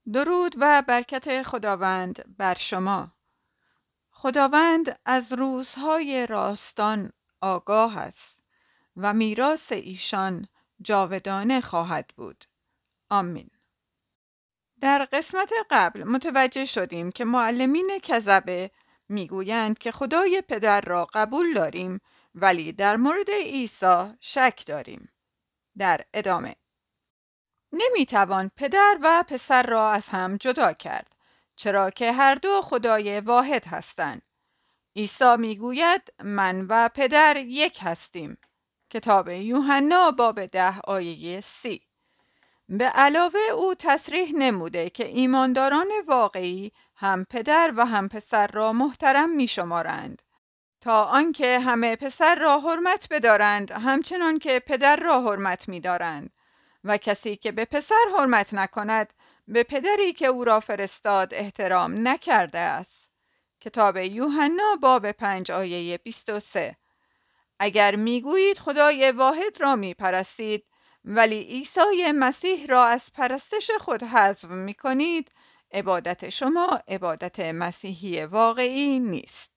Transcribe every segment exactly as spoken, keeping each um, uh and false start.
درود و برکت خداوند بر شما. خداوند از روزهای راستان آگاه است و میراث ایشان جاودانه خواهد بود. آمین. در قسمت قبل متوجه شدیم که معلمین کذبه میگویند که خدای پدر را قبول داریم ولی در مورد عیسی شک داریم. در ادامه نمیتوان پدر و پسر را از هم جدا کرد، چرا که هر دو خدای واحد هستند. عیسی میگوید من و پدر یک هستیم. کتاب یوحنا باب ده آیه سی. به علاوه او تصریح نموده که ایمانداران واقعی هم پدر و هم پسر را محترم می شمارند، تا آنکه همه پسر را حرمت بدارند همچنان که پدر را حرمت می دارند و کسی که به پسر حرمت نکند به پدری که او را فرستاد احترام نکرده است. کتاب یوحنا باب پنج آیه بیست و سه. اگر میگویید خدای واحد را میپرستید ولی عیسی مسیح را از پرستش خود حذف میکنید، عبادت شما عبادت مسیحی واقعی نیست.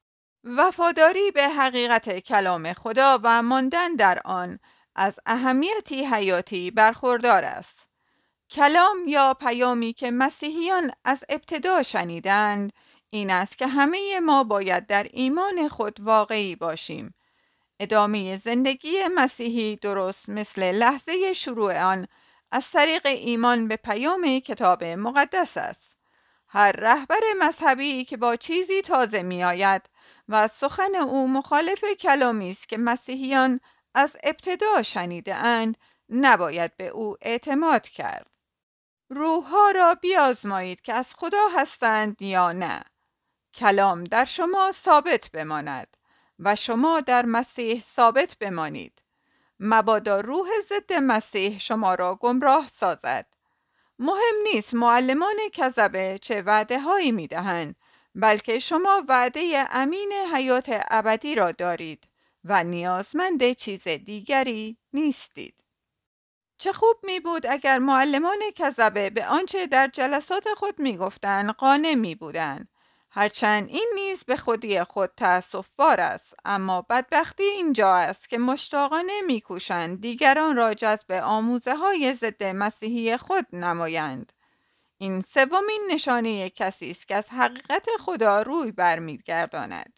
وفاداری به حقیقت کلام خدا و ماندن در آن از اهمیتی حیاتی برخوردار است. کلام یا پیامی که مسیحیان از ابتدا شنیدند این است که همه ما باید در ایمان خود واقعی باشیم. ادامه زندگی مسیحی درست مثل لحظه شروع آن از طریق ایمان به پیام کتاب مقدس است. هر رهبر مذهبی که با چیزی تازه می آید و سخن او مخالف کلامی است که مسیحیان از ابتدا شنیده اند، نباید به او اعتماد کرد. روح‌ها را بیازمایید که از خدا هستند یا نه. کلام در شما ثابت بماند و شما در مسیح ثابت بمانید. مبادا روح ضد مسیح شما را گمراه سازد. مهم نیست معلمان کذبه چه وعده هایی می دهند، بلکه شما وعده امین حیات ابدی را دارید و نیازمند چیز دیگری نیستید. چه خوب می بود اگر معلمان کذبه به آنچه در جلسات خود می گفتند قانع می بودند. هرچند این نیز به خودی خود تأسف بار است، اما بدبختی اینجا است که مشتاقانه می کوشند دیگران را جذب آموزه های ضد مسیحی خود نمایند. این سومین نشانه کسی است که از حقیقت خدا روی برمیگرداند.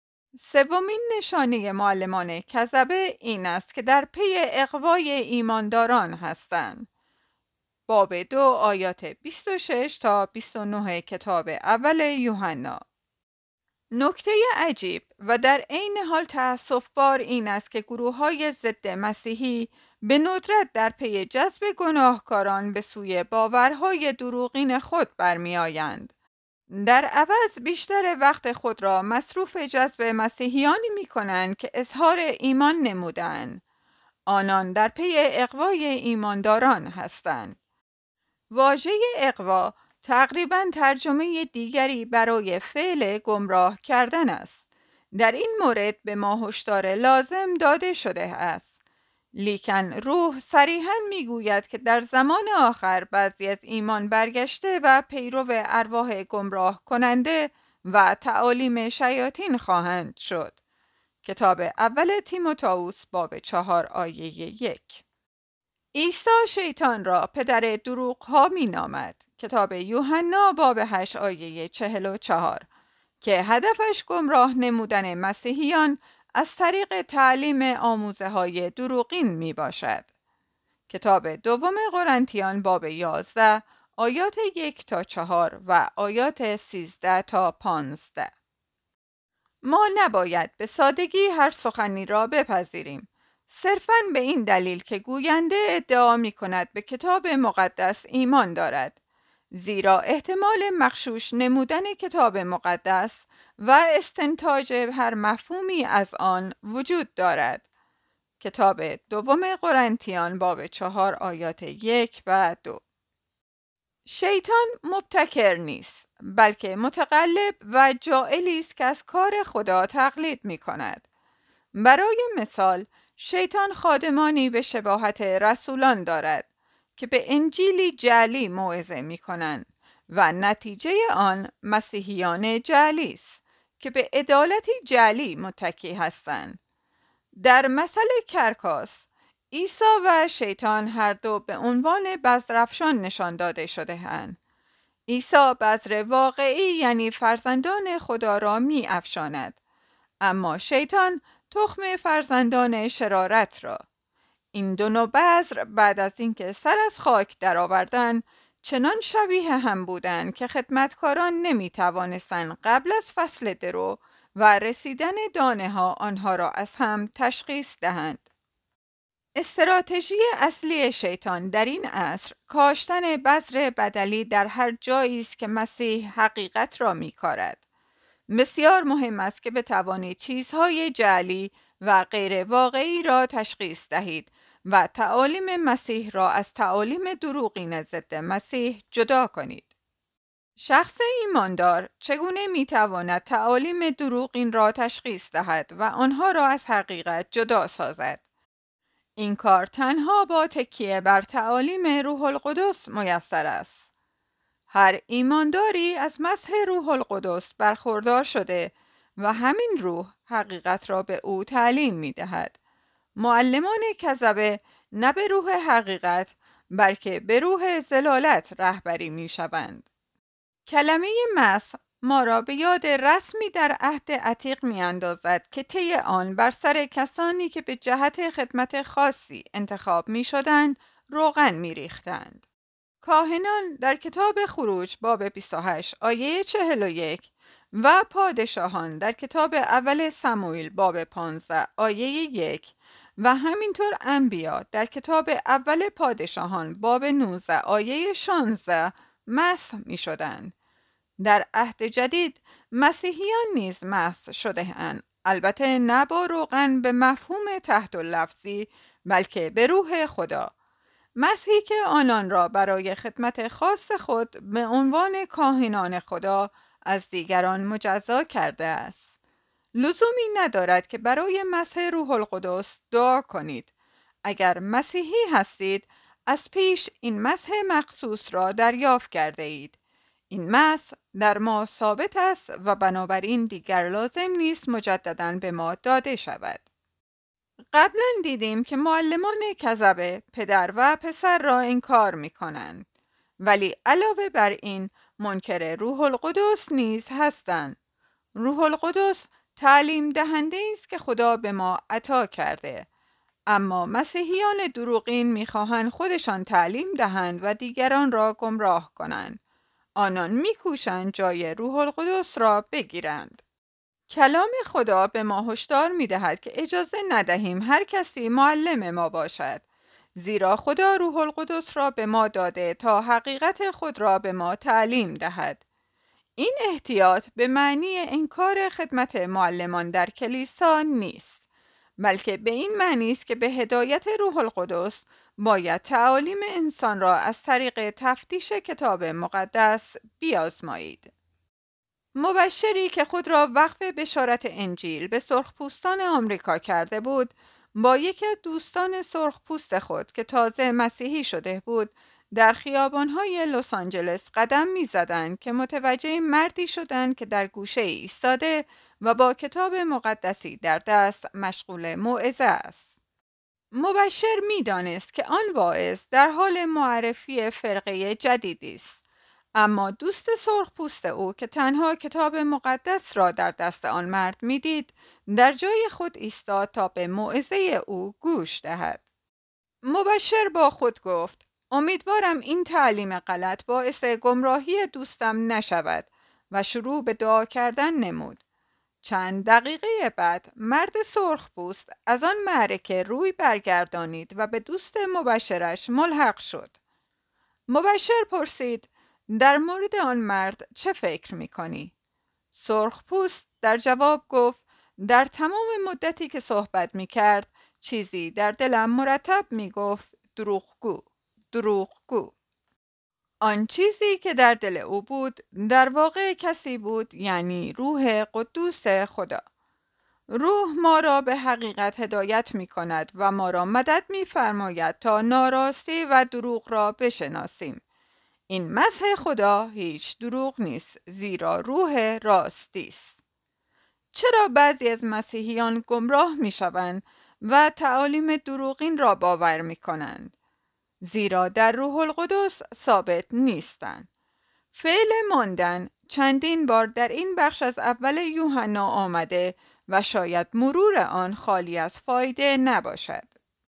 سومین نشانه معلمان کذبه این است که در پی اغوای ایمانداران هستند. باب دو آیات بیست و شش تا بیست و نه کتاب اول یوحنا. نکته عجیب و در عین حال تأسف بار این است که گروه های ضد مسیحی به ندرت در پی جذب گناهکاران به سوی باورهای دروغین خود برمی آیند. در عوض بیشتر وقت خود را مصروف جذب مسیحیانی می کنند که اظهار ایمان نمودند. آنان در پی اغوای ایمانداران هستند. واژه اغوا تقریباً ترجمه دیگری برای فعل گمراه کردن است. در این مورد به ما هشدار لازم داده شده است. لیکن روح صریحاً میگوید که در زمان آخر بعضی از ایمان برگشته و پیرو ارواح گمراه کننده و تعالیم شیاطین خواهند شد. کتاب اول تیموتائوس باب چهار آیه یک. عیسی شیطان را پدر دروغ ها می نامد. کتاب یوحنا باب هشت آیه چهل و چهار که هدفش گمراه نمودن مسیحیان از طریق تعلیم آموزه های دروغین می باشد. کتاب دوم قرنتیان باب یازده آیات یک تا چهار و آیات سیزده تا پانزده. ما نباید به سادگی هر سخنی را بپذیریم، صرفاً به این دلیل که گوینده ادعا می کند به کتاب مقدس ایمان دارد، زیرا احتمال مغشوش نمودن کتاب مقدس و استنتاج هر مفهومی از آن وجود دارد. کتاب دوم قرنتیان باب چهار آیات یک و دو. شیطان مبتکر نیست، بلکه متقلب و جاهلی است که از کار خدا تقلید می کند. برای مثال، شیطان خادمانی به شباهت رسولان دارد که به انجیلی جعلی موعظه می کنند و نتیجه آن مسیحیان جعلی است که به عدالتی جعلی متکی هستند. در مثل کرکاس، عیسی و شیطان هر دو به عنوان بذرافشان نشان داده شده اند. عیسی بذر واقعی یعنی فرزندان خدا را می افشاند، اما شیطان تخم فرزندان شرارت را. این دو نوع بذر بعد از اینکه سر از خاک درآوردند چنان شبیه هم بودند که خدمتکاران نمی توانستند قبل از فصل درو و رسیدن دانه ها آنها را از هم تشخیص دهند. استراتژی اصلی شیطان در این عصر کاشتن بذر بدلی در هر جایی است که مسیح حقیقت را می‌کارد. بسیار مهم است که بتوانید چیزهای جعلی و غیر واقعی را تشخیص دهید و تعالیم مسیح را از تعالیم دروغین ضد مسیح جدا کنید. شخص ایماندار چگونه می‌تواند تعالیم دروغین را تشخیص دهد و آنها را از حقیقت جدا سازد؟ این کار تنها با تکیه بر تعالیم روح القدس میسر است. هر ایمانداری از مسح روح القدس برخوردار شده و همین روح حقیقت را به او تعلیم می دهد. معلمان کذبه نه به روح حقیقت بلکه به روح ضلالت رهبری می شوند. کلمه مسح ما را به یاد رسمی در عهد عتیق می اندازد که طی آن بر سر کسانی که به جهت خدمت خاصی انتخاب می شدند روغن می ریختند. کاهنان در کتاب خروج باب بیست و هشت آیه چهل و یک و پادشاهان در کتاب اول سموئیل باب پانزده آیه یک و همینطور انبیا در کتاب اول پادشاهان باب نوزده آیه شانزده مسح می شدند. در عهد جدید مسیحیان نیز مسح شده اند، البته نه با روغن به مفهوم تحت لفظی بلکه به روح خدا. مسیحی که آنان را برای خدمت خاص خود به عنوان کاهنان خدا از دیگران مجزا کرده است. لزومی ندارد که برای مسح روح القدس دعا کنید. اگر مسیحی هستید از پیش این مسح مخصوص را دریافت کرده اید. این مسح در ما ثابت است و بنابراین دیگر لازم نیست مجدداً به ما داده شود. قبلا دیدیم که معلمان کذبه پدر و پسر را انکار می کنند، ولی علاوه بر این منکر روح القدس نیز هستند. روح القدس تعلیم دهنده است که خدا به ما عطا کرده، اما مسیحیان دروغین می خواهند خودشان تعلیم دهند و دیگران را گمراه کنند. آنان می کوشند جای روح القدس را بگیرند. کلام خدا به ما هشدار می دهد که اجازه ندهیم هر کسی معلم ما باشد، زیرا خدا روح القدس را به ما داده تا حقیقت خود را به ما تعلیم دهد. این احتیاط به معنی انکار خدمت معلمان در کلیسا نیست، بلکه به این معنی است که به هدایت روح القدس باید تعالیم انسان را از طریق تفتیش کتاب مقدس بیازمایید. مبشری که خود را وقف بشارت انجیل به سرخپوستان آمریکا کرده بود، با یکی از دوستان سرخپوست خود که تازه مسیحی شده بود، در خیابان‌های لس آنجلس قدم می‌زدند که متوجه مردی شدند که در گوشه ایستاده و با کتاب مقدسی در دست مشغول موعظه است. مبشر می‌دانست که آن واعظ در حال معرفی فرقه جدیدی است، اما دوست سرخپوست او که تنها کتاب مقدس را در دست آن مرد می‌دید، در جای خود ایستاد تا به موعظه او گوش دهد. مبشر با خود گفت: امیدوارم این تعلیم غلط باعث گمراهی دوستم نشود و شروع به دعا کردن نمود. چند دقیقه بعد مرد سرخپوست از آن معرکه روی برگردانید و به دوست مبشرش ملحق شد. مبشر پرسید: در مورد آن مرد چه فکر می‌کنی؟ سرخپوست در جواب گفت: در تمام مدتی که صحبت می‌کرد چیزی در دلم مرتب می‌گفت دروغگو، دروغگو. آن چیزی که در دل او بود در واقع کسی بود، یعنی روح قدوس خدا. روح ما را به حقیقت هدایت می کند و ما را مدد می فرماید تا ناراستی و دروغ را بشناسیم. این مسح خدا هیچ دروغ نیست، زیرا روح راستی است. چرا بعضی از مسیحیان گمراه می شوند و تعالیم دروغین را باور می کنند؟ زیرا در روح القدس ثابت نیستند. فعل ماندن چندین بار در این بخش از اول یوحنا آمده و شاید مرور آن خالی از فایده نباشد.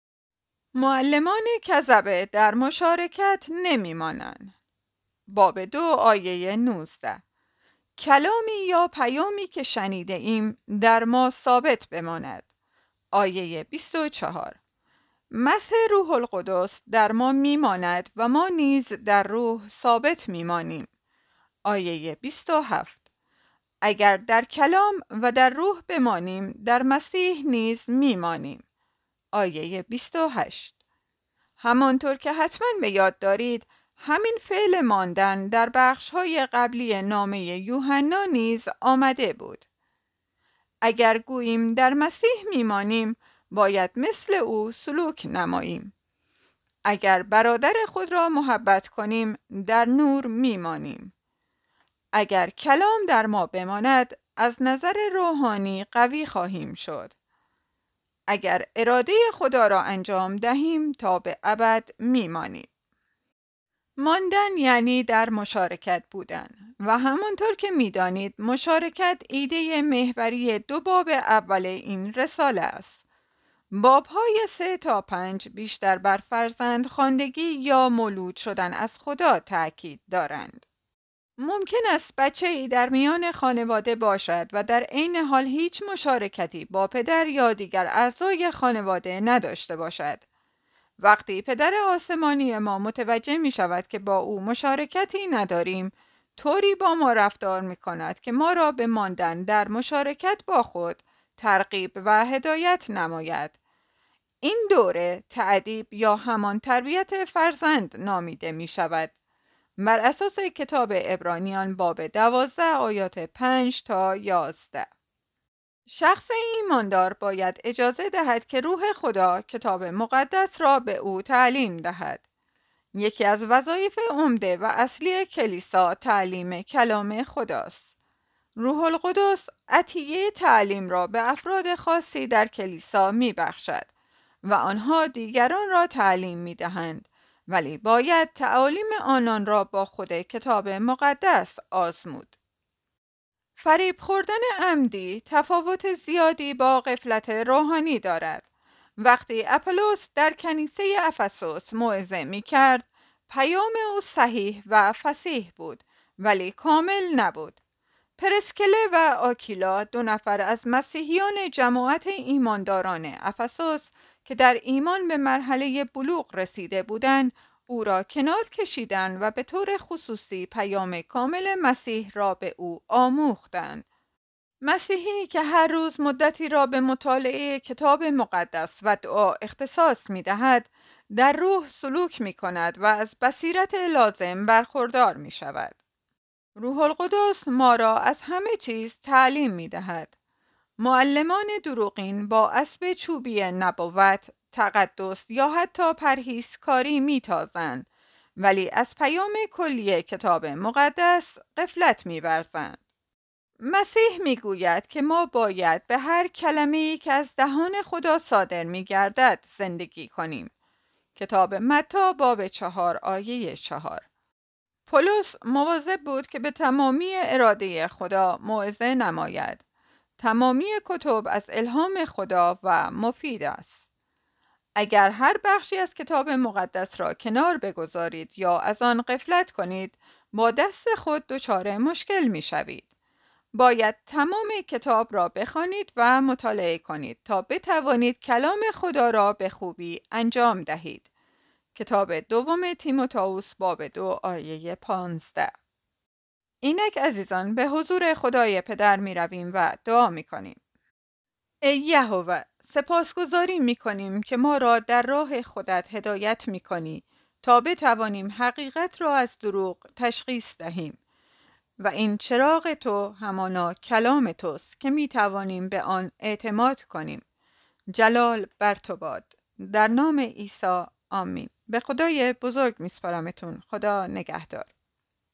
معلمان کذبه در مشارکت نمی مانند. باب دو آیه نوزده. کلامی یا پیامی که شنیده ایم در ما ثابت بماند. آیه بیست و چهار. مسح روح القدس در ما میماند و ما نیز در روح ثابت میمانیم. آیه بیست و هفت. اگر در کلام و در روح بمانیم در مسیح نیز میمانیم. آیه بیست و هشت. همانطور که حتما به یاد دارید، همین فعل ماندن در بخش‌های قبلی نامه یوحنا نیز آمده بود. اگر گوییم در مسیح میمانیم، باید مثل او سلوک نماییم. اگر برادر خود را محبت کنیم، در نور میمانیم. اگر کلام در ما بماند، از نظر روحانی قوی خواهیم شد. اگر اراده خدا را انجام دهیم تا به ابد میمانیم. ماندن یعنی در مشارکت بودن و همانطور که میدانید مشارکت ایده محوری دو باب اول این رساله است. بابهای سه تا پنج بیشتر بر فرزند خواندگی یا مولود شدن از خدا تأکید دارند. ممکن است بچه‌ای در میان خانواده باشد و در عین حال هیچ مشارکتی با پدر یا دیگر اعضای خانواده نداشته باشد. وقتی پدر آسمانی ما متوجه می شود که با او مشارکتی نداریم، طوری با ما رفتار می کند که ما را به ماندن در مشارکت با خود ترغیب و هدایت نماید. این دوره تأدیب یا همان تربیت فرزند نامیده می شود. بر اساس کتاب عبرانیان باب دوازده آیات پنج تا یازده. شخص ایماندار باید اجازه دهد که روح خدا کتاب مقدس را به او تعلیم دهد. یکی از وظایف عمده و اصلی کلیسا تعلیم کلام خداست. روح القدس عطیه تعلیم را به افراد خاصی در کلیسا می بخشد و آنها دیگران را تعلیم می دهند، ولی باید تعالیم آنان را با خود کتاب مقدس آزمود. فریب خوردن عمدی تفاوت زیادی با غفلت روحانی دارد. وقتی اپولوس در کنیسه افسوس موعظه می کرد، پیام او صحیح و فصیح بود، ولی کامل نبود. پرسکله و آکیلا، دو نفر از مسیحیان جماعت ایمانداران افسوس که در ایمان به مرحله بلوغ رسیده بودند، او را کنار کشیدند و به طور خصوصی پیام کامل مسیح را به او آموختند. مسیحی که هر روز مدتی را به مطالعه کتاب مقدس و دعا اختصاص می دهد، در روح سلوک می کند و از بصیرت لازم برخوردار می شود. روح القدس ما را از همه چیز تعلیم می دهد. معلمان دروغین با اسب چوبی نبوت، تقدس یا حتی پرهیزکاری می تازند، ولی از پیام کلی کتاب مقدس غفلت می ورزند. مسیح می گوید که ما باید به هر کلمه‌ای که از دهان خدا صادر می گردد زندگی کنیم. کتاب متی باب چهار آیه چهار. پولس مواظب بود که به تمامی اراده خدا موعظه نماید. تمامی کتب از الهام خدا و مفید است. اگر هر بخشی از کتاب مقدس را کنار بگذارید یا از آن غفلت کنید، با دست خود دچار مشکل می شوید. باید تمام کتاب را بخوانید و مطالعه کنید تا بتوانید کلام خدا را به خوبی انجام دهید. کتاب دوم تیموتائوس باب دو آیه پانزده. اینک عزیزان، به حضور خدای پدر می رویم و دعا می کنیم. ای یهوه، سپاسگزاری می کنیم که ما را در راه خودت هدایت می کنی تا بتوانیم حقیقت را از دروغ تشخیص دهیم. و این چراغ تو همانا کلام توست که می توانیم به آن اعتماد کنیم. جلال بر تو باد. در نام عیسی آمین. به خدای بزرگ میسپارمتون. خدا نگهدار.